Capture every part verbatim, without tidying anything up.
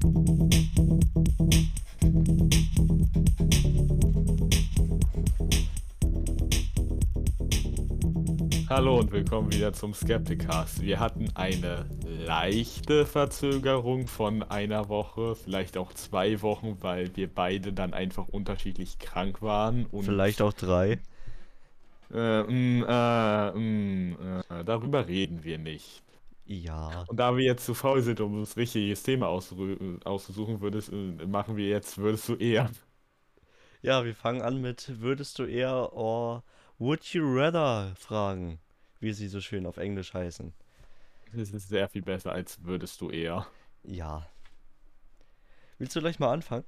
Hallo und willkommen wieder zum Skepticast. Wir hatten eine leichte Verzögerung von einer Woche, vielleicht auch zwei Wochen, weil wir beide dann einfach unterschiedlich krank waren und Vielleicht auch drei. äh, mh, äh, mh, äh, darüber reden wir nicht. Ja. Und da wir jetzt zu faul sind, um das richtige Thema auszu auszusuchen, würdest, äh, machen wir jetzt, würdest du eher. Ja, wir fangen an mit würdest du eher or would you rather fragen, wie sie so schön auf Englisch heißen. Das ist sehr viel besser als würdest du eher. Ja. Willst du gleich mal anfangen?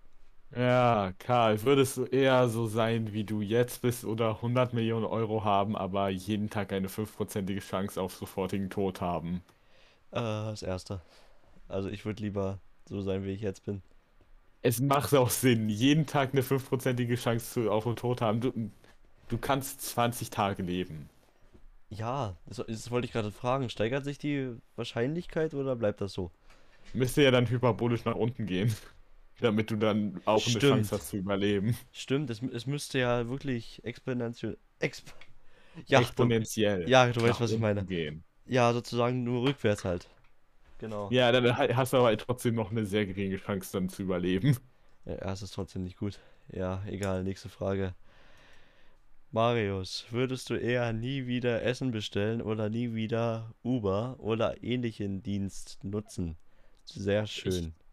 Ja, Karl, würdest du eher so sein, wie du jetzt bist oder hundert Millionen Euro haben, aber jeden Tag eine fünfprozentige Chance auf sofortigen Tod haben? Äh, das erste. Also ich würde lieber so sein, wie ich jetzt bin. Es macht auch Sinn, jeden Tag eine fünfprozentige Chance zu, auf den Tod haben. Du, du kannst zwanzig Tage leben. Ja, das, das wollte ich gerade fragen. Steigert sich die Wahrscheinlichkeit oder bleibt das so? Müsste ja dann hyperbolisch nach unten gehen, damit du dann auch eine Chance Stimmt. hast zu überleben. Stimmt, es, es müsste ja wirklich exponentiell. Exp ja, du, Exponentiell ja, du weißt, nach was ich meine. unten gehen. Ja, sozusagen nur rückwärts halt. Genau. Ja, dann ha- hast du aber trotzdem noch eine sehr geringe Chance dann zu überleben. Ja, es ist trotzdem nicht gut. Ja, egal, nächste Frage. Marius, würdest du eher nie wieder Essen bestellen oder nie wieder Uber oder ähnlichen Dienst nutzen? Sehr Ich schön.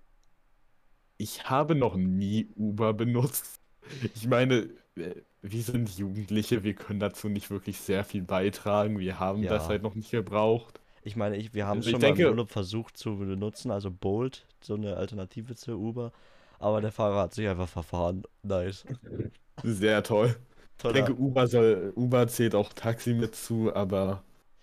Ich habe noch nie Uber benutzt. Ich meine, äh, wir sind Jugendliche, wir können dazu nicht wirklich sehr viel beitragen. Wir haben das Ja, halt noch nicht gebraucht. ich meine, ich, wir haben es Also ich schon mal im denke, Urlaub versucht zu benutzen, also Bolt, so eine Alternative zu Uber, aber der Fahrer hat sich einfach verfahren. Nice. sehr toll. Ich Toller. denke, Uber soll, Uber zählt auch Taxi mit zu, aber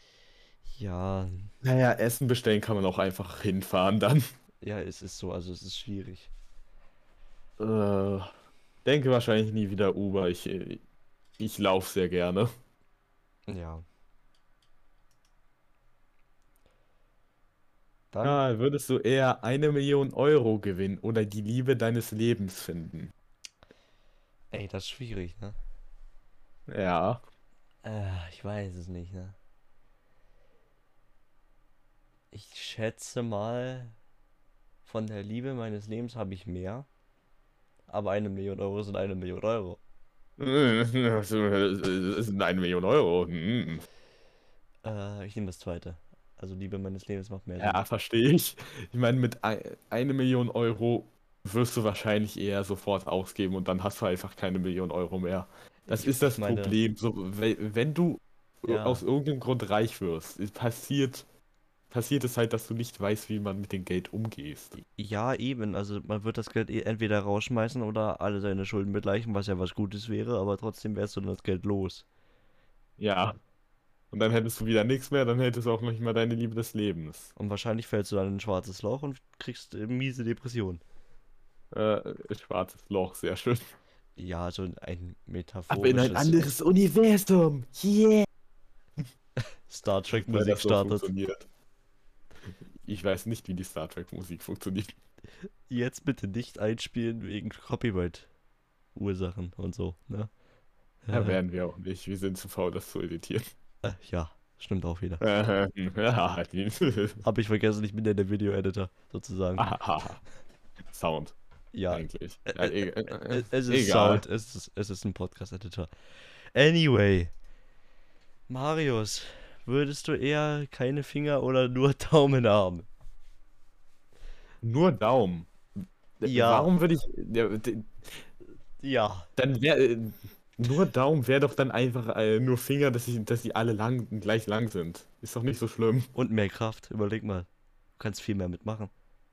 Ja, naja, Essen bestellen kann man auch einfach hinfahren dann. ja, es ist so, also es ist schwierig. Äh, denke wahrscheinlich nie wieder Uber. Ich, äh, ich laufe sehr gerne. Ja, dann, Ja, würdest du eher eine Million Euro gewinnen oder die Liebe deines Lebens finden? ey, das ist schwierig, ne? Ja. Äh, ich weiß es nicht, ne? Ich schätze mal, von der Liebe meines Lebens habe ich mehr. Aber eine Million Euro sind eine Million Euro. Das sind eine Million Euro. Hm. Äh, ich nehme das zweite. Also Liebe meines Lebens macht mehr Sinn. Ja, verstehe ich. Ich meine, mit ei- eine Million Euro wirst du wahrscheinlich eher sofort ausgeben und dann hast du einfach keine Million Euro mehr. Das Ich, ist ich das meine, Problem. So, we- wenn du aus ja, irgendeinem Grund reich wirst, es passiert, passiert es halt, dass du nicht weißt, wie man mit dem Geld umgehst. ja eben. Also man wird das Geld eh entweder rausschmeißen oder alle seine Schulden begleichen, was ja was Gutes wäre, aber trotzdem wärst du dann das Geld los. Ja. Und dann hättest du wieder nichts mehr, dann hättest du auch noch nicht mal deine Liebe des Lebens. Und wahrscheinlich fällst du dann in ein schwarzes Loch und kriegst äh, miese Depression. Äh, schwarzes Loch, sehr schön. Ja, so ein Aber in ein metaphorisches anderes Universum. Yeah. Star Trek Weil Musik das so startet. funktioniert. Ich weiß nicht, wie die Star Trek Musik funktioniert. Jetzt bitte nicht einspielen wegen Copyright-Ursachen und so, ne? Ja, Äh, werden wir auch nicht. Wir sind zu faul, das zu editieren. äh, ja, stimmt auch wieder. Äh, ja, die- Hab ich vergessen, ich bin ja der Video-Editor, sozusagen. Aha. Sound, Ja, eigentlich. ä- Ja, ä- e ä- äh, ä- es ist egal. Sound, es ist, es ist ein Podcast-Editor. Anyway, Marius, würdest du eher keine Finger oder nur Daumen haben? Nur Daumen. Ja, Warum würde ich. Ja, d- ja. dann wäre. Nur Daumen wäre doch dann einfach äh, nur Finger, dass, ich, dass die alle lang, gleich lang sind. Ist doch nicht so schlimm. Und mehr Kraft, überleg mal. Du kannst viel mehr mitmachen.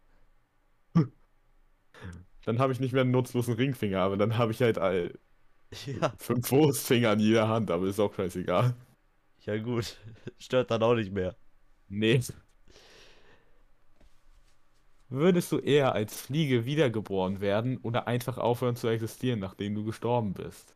Dann habe ich nicht mehr einen nutzlosen Ringfinger, aber dann habe ich halt äh, Ja, fünf Wurstfinger an jeder Hand, aber ist auch scheißegal. ja gut. Stört dann auch nicht mehr. Nee. Würdest du eher als Fliege wiedergeboren werden oder einfach aufhören zu existieren, nachdem du gestorben bist?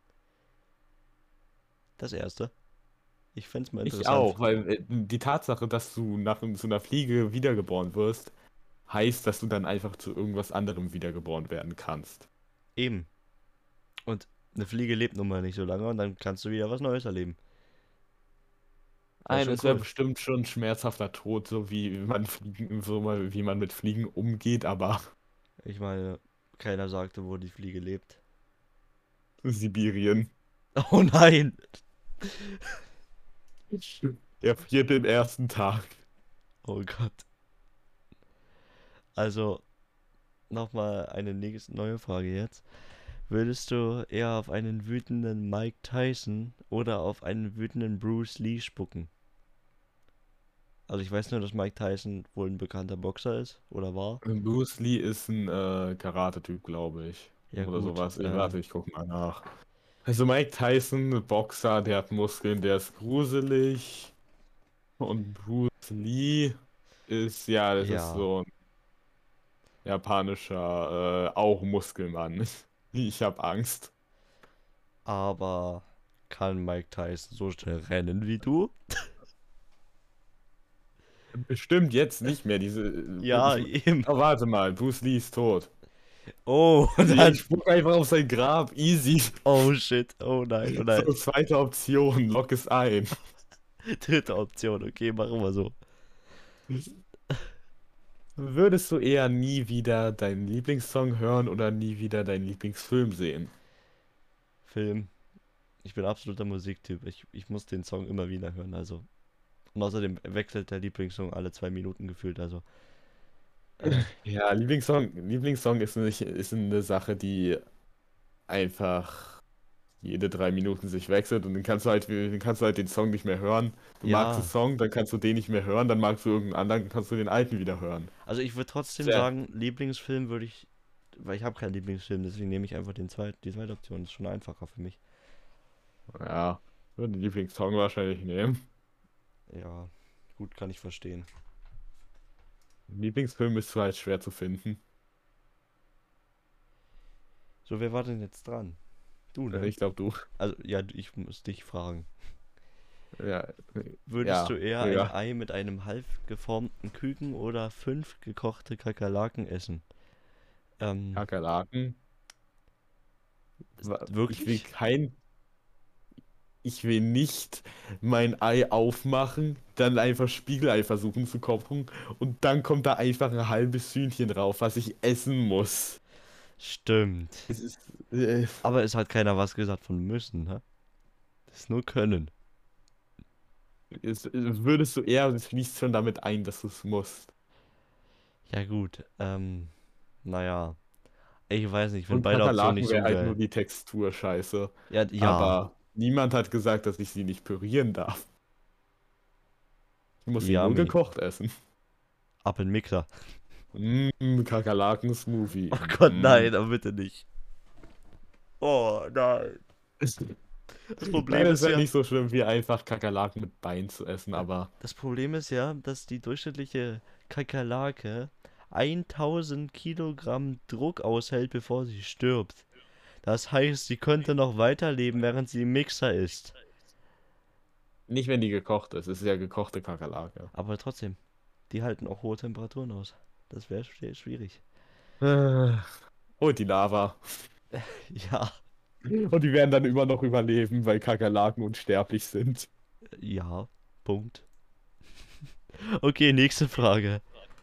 Das erste. Ich fänd's mal Ich interessant. auch, weil äh, die Tatsache, dass du nach so einer Fliege wiedergeboren wirst, heißt, dass du dann einfach zu irgendwas anderem wiedergeboren werden kannst. Eben. Und eine Fliege lebt nun mal nicht so lange und dann kannst du wieder was Neues erleben. Das ist Nein, schon es wäre cool. bestimmt schon ein schmerzhafter Tod, so wie man Fliegen, so mal, wie man mit Fliegen umgeht, aber Ich meine, keiner sagte, wo die Fliege lebt. Sibirien. Oh nein! Er friert den ersten Tag. Oh Gott. Also, nochmal eine nächste neue Frage jetzt. Würdest du eher auf einen wütenden Mike Tyson oder auf einen wütenden Bruce Lee spucken? Also ich weiß nur, dass Mike Tyson wohl ein bekannter Boxer ist oder war. Bruce Lee ist ein äh, Karate-Typ, glaube ich. Ja Oder gut, sowas. Ich, äh, warte, ich guck mal nach. Also Mike Tyson, ein Boxer, der hat Muskeln, der ist gruselig. Und Bruce Lee ist, ja, das ist ja, so ein japanischer, äh, auch Muskelmann. Ich hab Angst. aber kann Mike Tyson so schnell rennen wie du? Bestimmt jetzt nicht mehr, diese. Ja, Ich, eben. oh, warte mal, Bruce Lee ist tot. Oh, und Ich dann. spuck einfach auf sein Grab, easy. Oh shit, oh nein, oh nein. So, zweite Option, lock es ein. Dritte Option, okay, machen wir so. Würdest du eher nie wieder deinen Lieblingssong hören oder nie wieder deinen Lieblingsfilm sehen? Film. Ich bin absoluter Musiktyp. Ich, ich muss den Song immer wieder hören, also. Und außerdem wechselt der Lieblingssong alle zwei Minuten gefühlt, also. Äh, Ja, Lieblingssong, Lieblingssong ist nicht, ist eine Sache, die einfach jede drei Minuten sich wechselt und dann kannst du halt, dann kannst du halt den Song nicht mehr hören. Du magst den ja, Song, dann kannst du den nicht mehr hören, dann magst du irgendeinen anderen, dann kannst du den alten wieder hören. also ich würde trotzdem Sehr. sagen, Lieblingsfilm würde ich, weil ich habe keinen Lieblingsfilm, deswegen nehme ich einfach den zweit, die zweite Option. Das ist schon einfacher für mich. Ja, würde den Lieblingssong wahrscheinlich nehmen. Ja, gut, kann ich verstehen. Lieblingsfilm ist halt schwer zu finden. So, wer war denn jetzt dran? Du, ne? Ich glaube, du. Also, ja, ich muss dich fragen. Ja, Würdest du ja, eher ein ja. Ei mit einem halb geformten Küken oder fünf gekochte Kakerlaken essen? Ähm, Kakerlaken. ist- Wa- Ich will wirklich? kein, ich will nicht mein Ei aufmachen, dann einfach Spiegelei versuchen zu kochen und dann kommt da einfach ein halbes Hühnchen drauf, was ich essen muss. Stimmt. Es ist, äh, Aber es hat keiner was gesagt von müssen, ne? Das ist nur können. es, es würdest du eher, es fließt schon damit ein, dass du es musst. Ja, gut. Ähm, naja. Ich weiß nicht, ich finde Und beide Optionen nicht Kakerlaken so wäre halt nur geil. die Textur scheiße. Ja, ja, Aber niemand hat gesagt, dass ich sie nicht pürieren darf. Ich muss sie nur yummy. gekocht essen. Ab in den Mixer. Mmm, Kakerlaken-Smoothie. Oh Gott, Mm. nein, aber bitte nicht. Oh, nein. Das Nein, Problem es ist wäre ja, nicht so schlimm, wie einfach Kakerlaken mit Bein zu essen, ja, aber das Problem ist ja, dass die durchschnittliche Kakerlake tausend Kilogramm Druck aushält, bevor sie stirbt. Das heißt, sie könnte noch weiterleben, während sie im Mixer ist. nicht, wenn die gekocht ist. Es ist ja gekochte Kakerlake. Aber trotzdem, die halten auch hohe Temperaturen aus. Das wäre schwierig. Äh, Und die Lava. Ja, Und die werden dann immer noch überleben, weil Kakerlaken unsterblich sind. ja, Punkt. Okay, nächste Frage.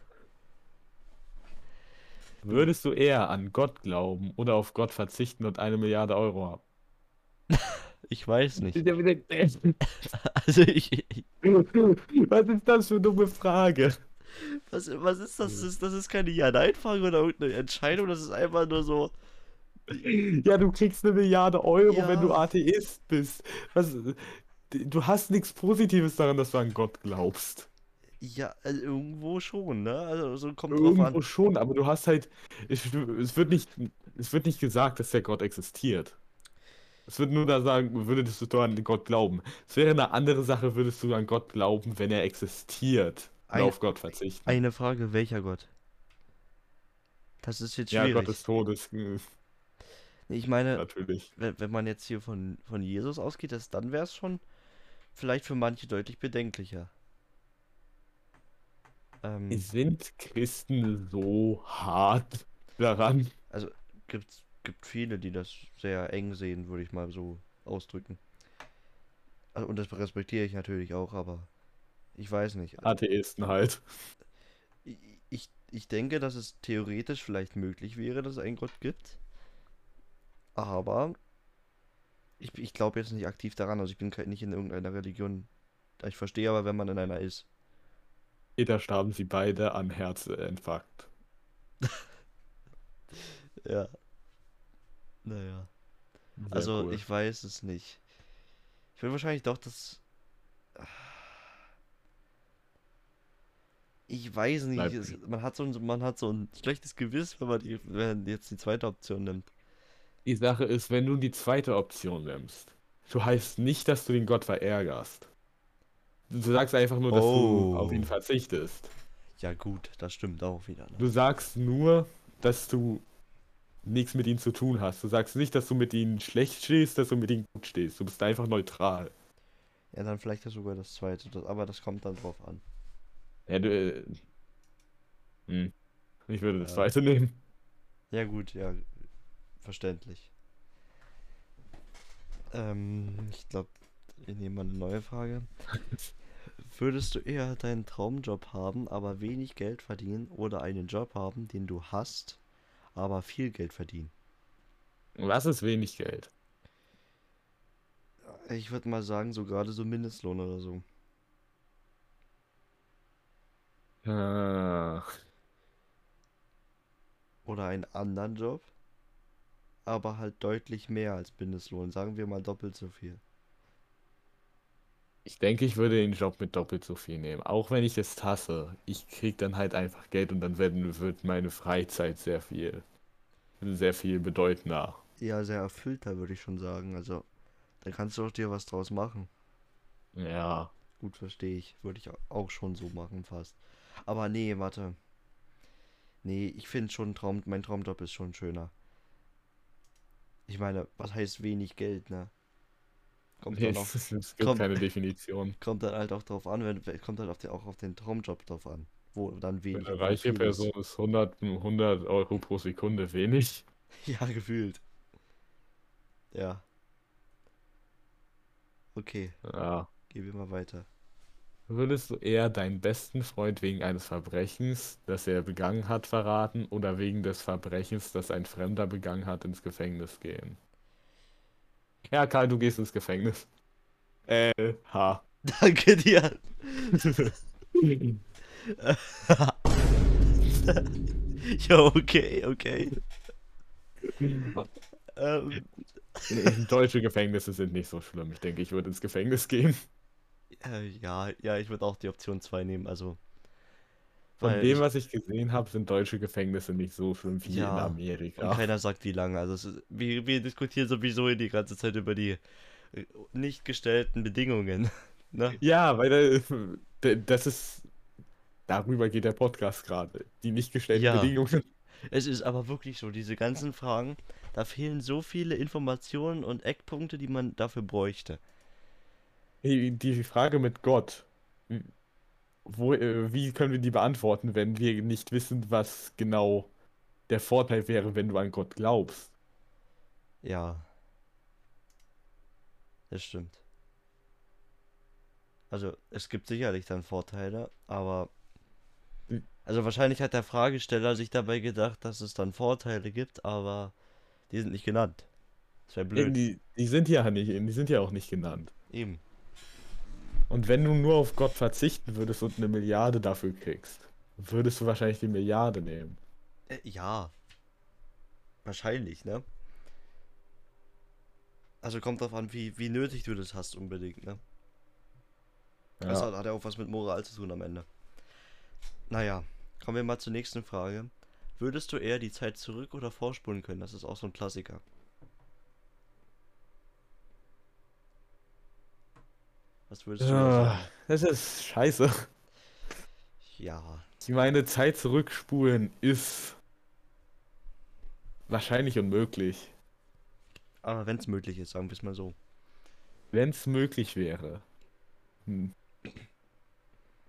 Würdest du eher an Gott glauben oder auf Gott verzichten und eine Milliarde Euro haben? Ich weiß nicht. Was Also ich, ich ist das für eine dumme Frage? was, was ist das? Das ist, das ist keine Ja-Nein-Frage oder irgendeine Entscheidung, das ist einfach nur so, Ja, du kriegst eine Milliarde Euro, wenn du ja, Atheist bist. Was, du hast nichts Positives daran, dass du an Gott glaubst. ja, also irgendwo schon, ne? Also so kommt drauf an. Irgendwo schon, aber du hast halt, es, es wird nicht, es wird nicht gesagt, dass der Gott existiert. Es wird nur da sagen, würdest du an Gott glauben. Es wäre eine andere Sache, würdest du an Gott glauben, wenn er existiert und Ein, auf Gott verzichten. eine Frage, welcher Gott? Das ist jetzt Ja, Gott des schwierig. Todes, äh, Ich meine, natürlich. wenn, wenn man jetzt hier von, von Jesus ausgeht, das, dann wäre es schon vielleicht für manche deutlich bedenklicher. Ähm, Sind Christen so hart daran? also gibt gibt viele, die das sehr eng sehen, würde ich mal so ausdrücken. Also, und das respektiere ich natürlich auch, aber ich weiß nicht. Atheisten halt. Ich, ich, ich denke, dass es theoretisch vielleicht möglich wäre, dass es einen Gott gibt, aber ich, ich glaube jetzt nicht aktiv daran. Also ich bin kein- nicht in irgendeiner Religion. Ich verstehe aber, wenn man in einer ist. Später starben sie beide an Herzinfarkt. Ja, naja. Sehr Also cool. ich weiß es nicht. Ich will wahrscheinlich doch das. Ich weiß nicht. Bleib. Es, man hat so ein, man hat so ein schlechtes Gewissen, wenn man, die, wenn man jetzt die zweite Option nimmt. Die Sache ist, wenn du die zweite Option nimmst, du heißt nicht, dass du den Gott verärgerst. Du sagst einfach nur, dass du auf ihn Oh. verzichtest. Ja gut, das stimmt auch wieder, ne? Du sagst nur, dass du nichts mit ihm zu tun hast. Du sagst nicht, dass du mit ihm schlecht stehst, dass du mit ihm gut stehst. Du bist einfach neutral. Ja, dann vielleicht ja sogar das zweite, das, aber das kommt dann drauf an. Ja, du, äh, hm. Ich würde das Ja. zweite nehmen. Ja gut, ja, verständlich. Ähm, ich glaube, ich nehme mal eine neue Frage. Würdest du eher deinen Traumjob haben, aber wenig Geld verdienen oder einen Job haben, den du hast, aber viel Geld verdienen? Was ist wenig Geld? Ich würde mal sagen, so gerade so Mindestlohn oder so. Äh, Oder einen anderen Job, aber halt deutlich mehr als Mindestlohn. Sagen wir mal doppelt so viel. Ich denke, ich würde den Job mit doppelt so viel nehmen. Auch wenn ich es hasse. Ich krieg dann halt einfach Geld und dann werden, wird meine Freizeit sehr viel, sehr viel bedeutender. Eher sehr erfüllter, würde ich schon sagen. Also, da kannst du auch dir was draus machen. Ja. Gut, verstehe ich. Würde ich au- auch schon so machen, fast. Aber nee, warte. Nee, ich finde schon, Traum, mein Traumjob ist schon schöner. Ich meine, was heißt wenig Geld, ne? Kommt Nee, dann auch, es, es gibt kommt, keine Definition. kommt dann halt auch drauf an, wenn, kommt halt auf den, auch auf den Traumjob drauf an. Wo dann Für wenig eine und wo reiche viel Person ist. ist hundert, hundert Euro pro Sekunde wenig. Ja, gefühlt. Ja, okay, Ja. gehen wir mal weiter. Würdest du eher deinen besten Freund wegen eines Verbrechens, das er begangen hat, verraten oder wegen des Verbrechens, das ein Fremder begangen hat, ins Gefängnis gehen? Ja, Karl, du gehst ins Gefängnis. Äh, ha. Danke dir. Ja, okay, okay. Ähm, Nee, deutsche Gefängnisse sind nicht so schlimm. Ich denke, ich würde ins Gefängnis gehen. äh, ja, ja, ich würde auch die Option zwei nehmen, also, Von weil dem, ich, was ich gesehen habe, sind deutsche Gefängnisse nicht so schlimm wie in ja, und Amerika. keiner sagt wie lange. Also, es ist, wir, wir diskutieren sowieso die ganze Zeit über die äh, nicht gestellten Bedingungen, ne? Ja, weil äh, das ist, darüber geht der Podcast gerade. Die nicht gestellten Ja, Bedingungen. es ist aber wirklich so, diese ganzen Fragen, da fehlen so viele Informationen und Eckpunkte, die man dafür bräuchte. Die die Frage mit Gott, wo, äh, wie können wir die beantworten, wenn wir nicht wissen, was genau der Vorteil wäre, wenn du an Gott glaubst? Ja, das stimmt. Also, es gibt sicherlich dann Vorteile, aber also wahrscheinlich hat der Fragesteller sich dabei gedacht, dass es dann Vorteile gibt, aber die sind nicht genannt. Das wäre Ja, blöd. Die, die sind ja nicht, die sind ja auch nicht genannt. Eben. Und wenn du nur auf Gott verzichten würdest und eine Milliarde dafür kriegst, würdest du wahrscheinlich die Milliarde nehmen. Äh, ja, wahrscheinlich, ne? Also kommt drauf an, wie, wie nötig du das hast unbedingt, ne? Das Ja. hat, hat ja auch was mit Moral zu tun am Ende. Naja, kommen wir mal zur nächsten Frage. Würdest du eher die Zeit zurück oder vorspulen können? Das ist auch so ein Klassiker. Was würdest du da Ja, sagen? das ist scheiße. Ja, Ich meine, Zeit zurückspulen ist wahrscheinlich unmöglich. aber wenn es möglich ist, sagen wir es mal so. Wenn es möglich wäre, hm,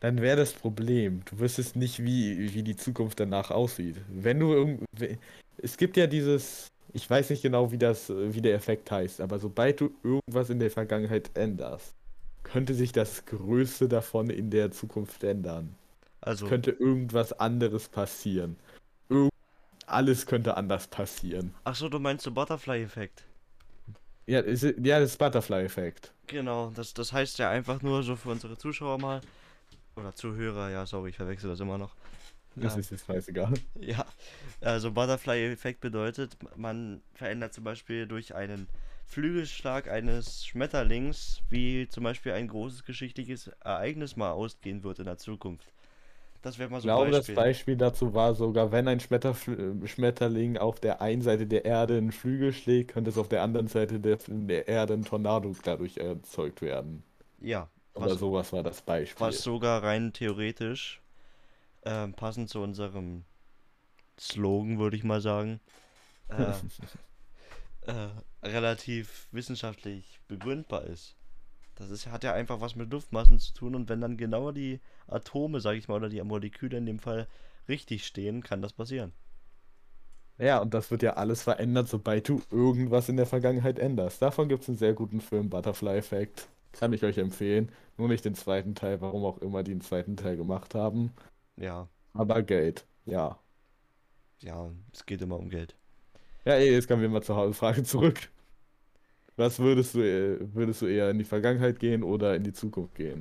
dann wäre das Problem. Du wüsstest nicht, wie, wie die Zukunft danach aussieht. Wenn du irgend... we- Es gibt ja dieses... Ich weiß nicht genau, wie das, äh, wie der Effekt heißt, aber sobald du irgendwas in der Vergangenheit änderst, könnte sich das Größte davon in der Zukunft ändern. Es Also, könnte irgendwas anderes passieren. Irgend alles könnte anders passieren. ach so, du meinst so Butterfly-Effekt. Ja, ist, ja, das Butterfly-Effekt. Genau, das, das heißt ja einfach nur so für unsere Zuschauer mal, oder Zuhörer, ja, sorry, ich verwechsel das immer noch. Das Ähm, ist jetzt scheißegal. ja, also Butterfly-Effekt bedeutet, man verändert zum Beispiel durch einen Flügelschlag eines Schmetterlings, wie zum Beispiel ein großes geschichtliches Ereignis mal ausgehen wird in der Zukunft. Das wäre mal Ich so ein glaube, das Beispiel. Beispiel dazu war sogar, wenn ein Schmetterfl äh, Schmetterling auf der einen Seite der Erde einen Flügel schlägt, könnte es auf der anderen Seite der, der Erde ein Tornado dadurch erzeugt werden. Ja, Oder was, sowas war das was Beispiel. sogar rein theoretisch, ähm, passend zu unserem Slogan, würde ich mal sagen, äh, äh, relativ wissenschaftlich begründbar ist. Das ist, hat ja einfach was mit Luftmassen zu tun und wenn dann genau die Atome, sag ich mal, oder die Moleküle in dem Fall richtig stehen, kann das passieren. Ja, und das wird ja alles verändert, sobald du irgendwas in der Vergangenheit änderst. Davon gibt es einen sehr guten Film, Butterfly Effect. Kann ich euch empfehlen. Nur nicht den zweiten Teil, warum auch immer die den zweiten Teil gemacht haben. Ja, Aber Geld, ja. ja, es geht immer um Geld. Ja, ey, jetzt kommen wir mal zur Frage zurück. Was würdest du, äh, würdest du eher in die Vergangenheit gehen oder in die Zukunft gehen?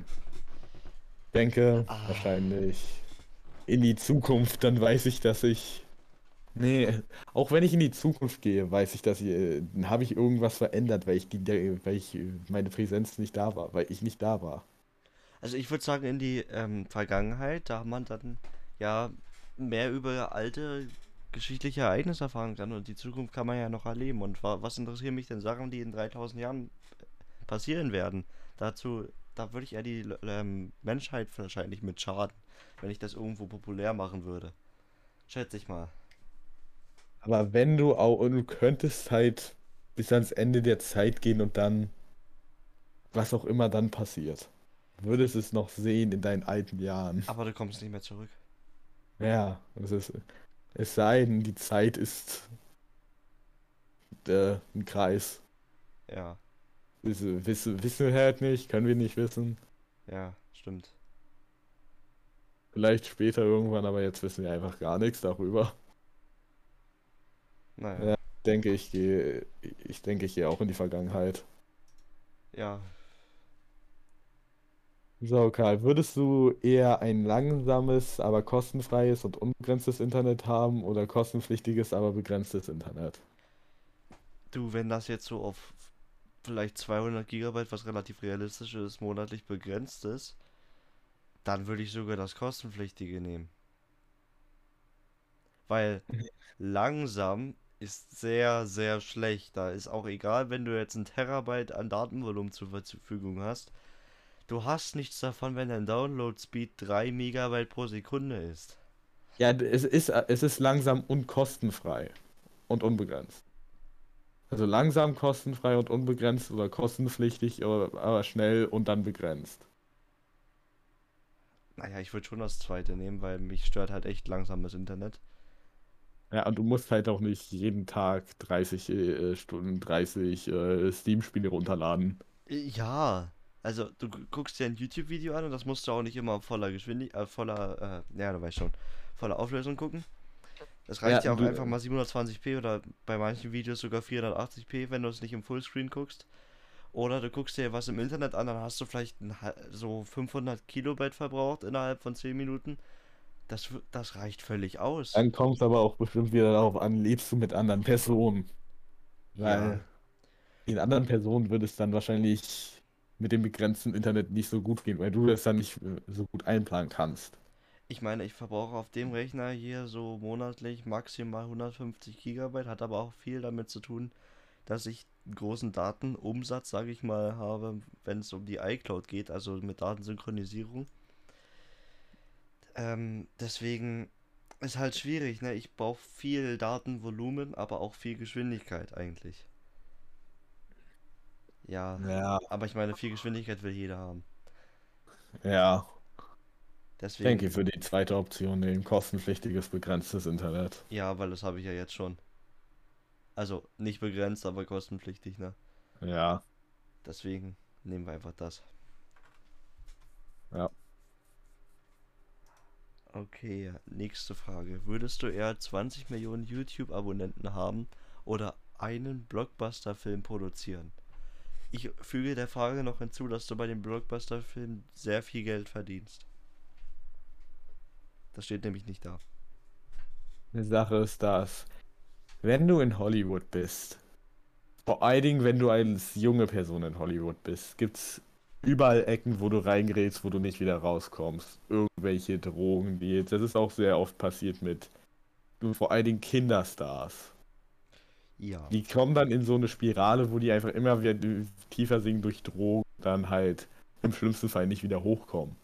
Denke Ah, wahrscheinlich in die Zukunft, dann weiß ich, dass ich. Nee, auch wenn ich in die Zukunft gehe, weiß ich, dass ich, äh, dann habe ich irgendwas verändert, weil ich die, der- weil ich äh, meine Präsenz nicht da war, weil ich nicht da war. also ich würde sagen, in die ähm, Vergangenheit, da man dann ja mehr über alte geschichtliche Ereignisse erfahren kann und die Zukunft kann man ja noch erleben. Und wa was interessieren mich denn Sachen, die in dreitausend Jahren passieren werden? Dazu, da würde ich eher die ähm, Menschheit wahrscheinlich mit schaden, wenn ich das irgendwo populär machen würde. Schätze ich mal. Aber wenn du auch, und du könntest halt bis ans Ende der Zeit gehen und dann, was auch immer dann passiert, würdest es noch sehen in deinen alten Jahren. Aber du kommst nicht mehr zurück. Ja, es ist, es sei denn, die Zeit ist äh, ein Kreis. Ja, Wissen, wissen, wissen wir halt nicht, können wir nicht wissen. ja, stimmt. Vielleicht später irgendwann, aber jetzt wissen wir einfach gar nichts darüber. Naja, Ja, denke ich gehe, ich denke, ich gehe auch in die Vergangenheit. ja. So, Karl, würdest du eher ein langsames, aber kostenfreies und unbegrenztes Internet haben oder kostenpflichtiges, aber begrenztes Internet? Du, wenn das jetzt so auf vielleicht zweihundert Gigabyte, was relativ realistisch ist, monatlich begrenzt ist, dann würde ich sogar das kostenpflichtige nehmen. Weil langsam ist sehr, sehr schlecht. Da ist auch egal, wenn du jetzt ein Terabyte an Datenvolumen zur Verfügung hast. Du hast nichts davon, wenn dein Download-Speed drei Megabyte pro Sekunde ist. Ja, es ist, es ist langsam und kostenfrei und unbegrenzt. Also langsam, kostenfrei und unbegrenzt oder kostenpflichtig, aber aber schnell und dann begrenzt. Naja, ich würde schon das zweite nehmen, weil mich stört halt echt langsames Internet. Ja, und du musst halt auch nicht jeden Tag dreißig äh, Stunden, dreißig äh, Steam-Spiele runterladen. Ja, also du gu- guckst dir ein YouTube-Video an und das musst du auch nicht immer auf voller Geschwindigkeit, äh, voller, äh, ja, du weißt schon, voller Auflösung gucken. Das Ja, reicht ja auch einfach du, mal siebenhundertzwanzig p oder bei manchen Videos sogar vierhundertachtzig p, wenn du es nicht im Fullscreen guckst. Oder du guckst dir was im Internet an, dann hast du vielleicht ein, hal- so fünfhundert Kilobyte verbraucht innerhalb von zehn Minuten. Das, w- das reicht völlig aus. dann kommt es aber auch bestimmt wieder darauf an, lebst du mit anderen Personen? Ja, Weil den anderen Personen würde es dann wahrscheinlich mit dem begrenzten Internet nicht so gut gehen, weil du das dann nicht äh, so gut einplanen kannst. ich meine, ich verbrauche auf dem Rechner hier so monatlich maximal hundertfünfzig Gigabyte, hat aber auch viel damit zu tun, dass ich einen großen Datenumsatz, sage ich mal, habe, wenn es um die iCloud geht, also mit Datensynchronisierung. Ähm, deswegen ist halt schwierig, ne? Ich brauche viel Datenvolumen, aber auch viel Geschwindigkeit eigentlich. Ja, Ja, aber ich meine, viel Geschwindigkeit will jeder haben. ja. Ich denke, Deswegen, für die zweite Option nehmen kostenpflichtiges, begrenztes Internet. ja, weil das habe ich ja jetzt schon. Also nicht begrenzt, aber kostenpflichtig, ne? Ja, Deswegen nehmen wir einfach das. ja. Okay, nächste Frage. Würdest du eher zwanzig Millionen YouTube-Abonnenten haben oder einen Blockbuster-Film produzieren? Ich füge der Frage noch hinzu, dass du bei dem Blockbuster-Film sehr viel Geld verdienst. Das steht nämlich nicht da. Die Sache ist, dass, wenn du in Hollywood bist, vor allen Dingen, wenn du als junge Person in Hollywood bist, gibt's überall Ecken, wo du reingerätst, wo du nicht wieder rauskommst. Irgendwelche Drogen, die jetzt, das ist auch sehr oft passiert mit vor allen Dingen Kinderstars. Ja, Die kommen dann in so eine Spirale, wo die einfach immer wieder tiefer sinken durch Drogen, dann halt im schlimmsten Fall nicht wieder hochkommen.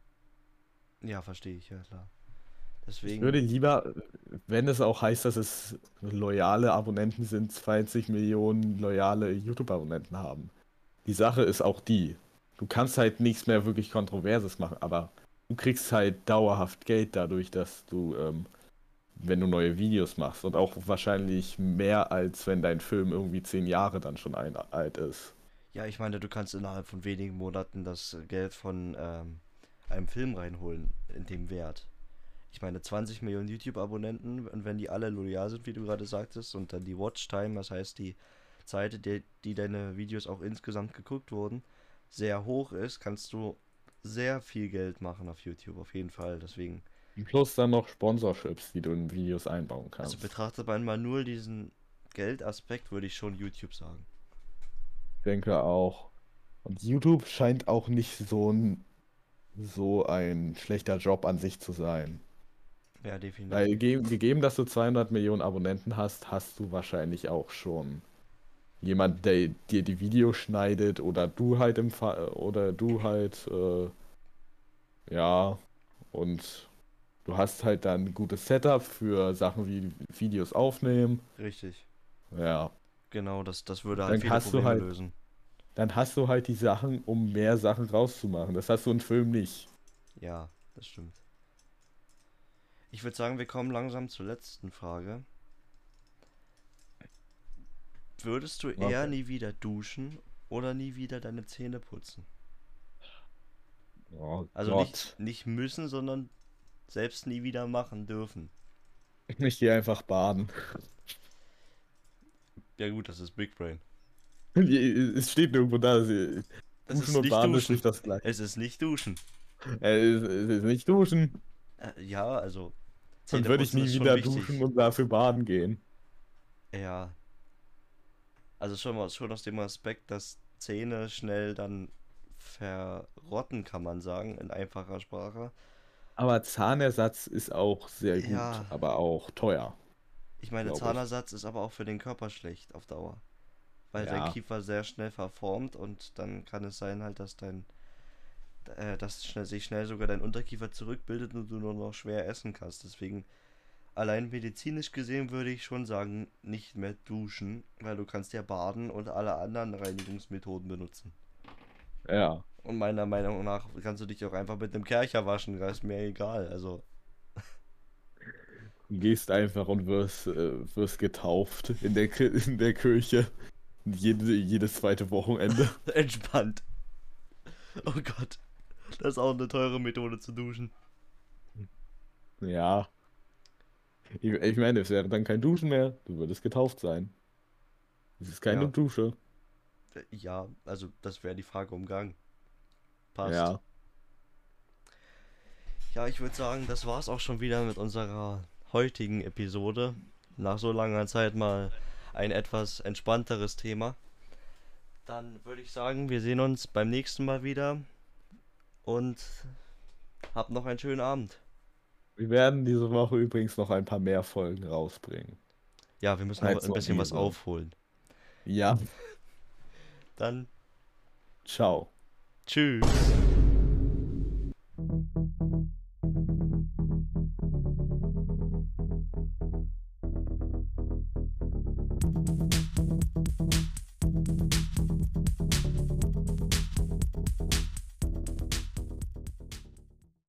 ja, verstehe ich, ja klar. Ich würde Deswegen, lieber, wenn es auch heißt, dass es loyale Abonnenten sind, zwanzig Millionen loyale YouTube-Abonnenten haben. Die Sache ist auch die, du kannst halt nichts mehr wirklich Kontroverses machen, aber du kriegst halt dauerhaft Geld dadurch, dass du, ähm, wenn du neue Videos machst und auch wahrscheinlich mehr, als wenn dein Film irgendwie zehn Jahre dann schon ein, alt ist. ja, ich meine, du kannst innerhalb von wenigen Monaten das Geld von ähm, einem Film reinholen in dem Wert. Ich meine, zwanzig Millionen YouTube-Abonnenten, und wenn die alle loyal sind, wie du gerade sagtest, und dann die Watchtime, das heißt die Zeit, die, die deine Videos auch insgesamt geguckt wurden, sehr hoch ist, kannst du sehr viel Geld machen auf YouTube, auf jeden Fall. Deswegen, Plus dann noch Sponsorships, die du in Videos einbauen also kannst. betrachtet man mal nur diesen Geldaspekt, würde ich schon YouTube sagen. Ich denke auch. Und YouTube scheint auch nicht so ein, so ein schlechter Job an sich zu sein. Ja, Weil definitiv. ge gegeben, dass du zweihundert Millionen Abonnenten hast, hast du wahrscheinlich auch schon jemand, der dir die Videos schneidet oder du halt im Fall oder du halt äh, ja, und du hast halt dann ein gutes Setup für Sachen wie Videos aufnehmen. Richtig. Ja, Genau, das, das würde halt dann viele hast du Probleme halt lösen. dann hast du halt die Sachen, um mehr Sachen rauszumachen. Das hast du im Film nicht. Ja, das stimmt. Ich würde sagen, wir kommen langsam zur letzten Frage. Würdest du eher Okay. nie wieder duschen oder nie wieder deine Zähne putzen? Oh Also nicht, Gott. nicht müssen, sondern selbst nie wieder machen dürfen. Ich gehe einfach baden. Ja gut, das ist Big Brain. Es steht nirgendwo da, dass ihr- Es Duschen ist und nicht Baden ist duschen. nicht das gleiche. Es ist nicht duschen. Äh, Es es ist nicht duschen. Äh, ja, also Dann würde ich Zähneputzen nie ist schon wieder duschen wichtig. und dafür baden gehen. Ja, also schon mal schon aus dem Aspekt, dass Zähne schnell dann verrotten, kann man sagen, in einfacher Sprache. Aber Zahnersatz ist auch sehr gut, Ja, aber auch teuer, ich meine, glaube ich. Zahnersatz ist aber auch für den Körper schlecht auf Dauer. Weil dein Ja, Kiefer sehr schnell verformt und dann kann es sein halt, dass dein, äh, dass schnell, sich schnell sogar dein Unterkiefer zurückbildet und du nur noch schwer essen kannst. Deswegen, allein medizinisch gesehen würde ich schon sagen, nicht mehr duschen, weil du kannst ja baden und alle anderen Reinigungsmethoden benutzen. ja. Und meiner Meinung nach kannst du dich auch einfach mit einem Kercher waschen, das ist mir egal. Also, Du gehst einfach und wirst, äh, wirst getauft in der, Ki- in der Kirche. Jede, jedes zweite Wochenende. entspannt. Oh Gott, das ist auch eine teure Methode zu duschen. Ja. Ich, ich meine, es wäre dann kein Duschen mehr. Du würdest getauft sein. Es ist keine Ja, Dusche. äh, ja, also das wäre die Frage umgangen. Passt. Ja. Ja, ich würde sagen, das war's auch schon wieder mit unserer heutigen Episode. Nach so langer Zeit mal ein etwas entspannteres Thema. Dann würde ich sagen, wir sehen uns beim nächsten Mal wieder und habt noch einen schönen Abend. Wir werden diese Woche übrigens noch ein paar mehr Folgen rausbringen. Ja, wir müssen noch Als ein nur bisschen was diese. aufholen. Ja. Dann Ciao. tschüss.